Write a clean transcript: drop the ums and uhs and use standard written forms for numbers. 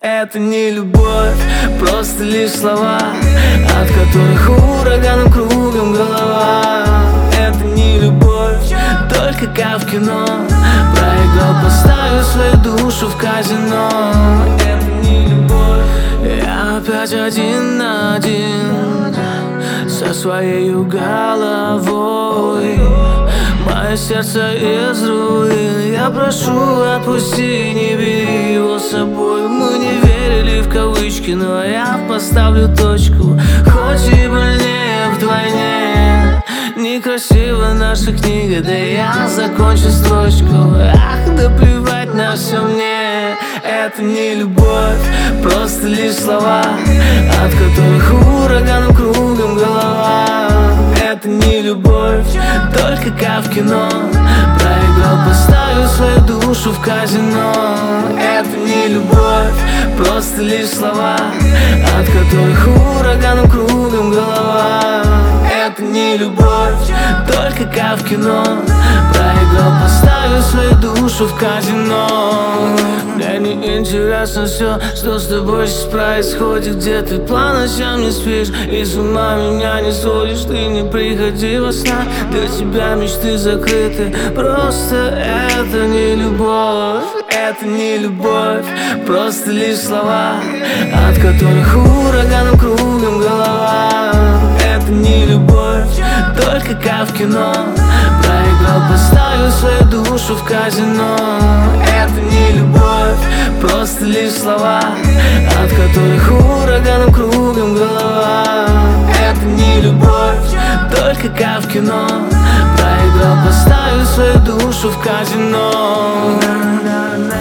Это не любовь, просто лишь слова, от которых ураганом кругом голова. Это не любовь, только как в кино. Проиграл, поставил свою душу в казино. Это не любовь. Я опять один на один со своей головой. Мое сердце из руин. Я прошу, отпусти, не бери его с собой. Мы не верили в кавычки, но я поставлю точку. Хоть и больнее вдвойне. Некрасива наша книга, да я закончу строчку. Ах, да плевать на все мне. Это не любовь, просто лишь слова, от которых ураганом кругом голова. Это не любовь, только как в кино. Проиграл, поставил свою душу в казино. Это не любовь, просто лишь слова, от которых ураганом кругом голова. Это не любовь, только как в кино. Проиграл, поставил свою душу в казино. Мне не интересно все, что с тобой сейчас происходит. Где ты по ночам не спишь и с ума меня не сводишь. Ты не приходи во снах, для тебя мечты закрыты. Просто это не любовь. Это не любовь, просто лишь слова, от которых ураганом кругом голова. Это не любовь, только как в кино. Проиграл, поставил свою душу в казино. Это не любовь, просто лишь слова, от которых ураганом кругом голова. Это не любовь, только как в кино. Проиграл, поставил свою душу в казино.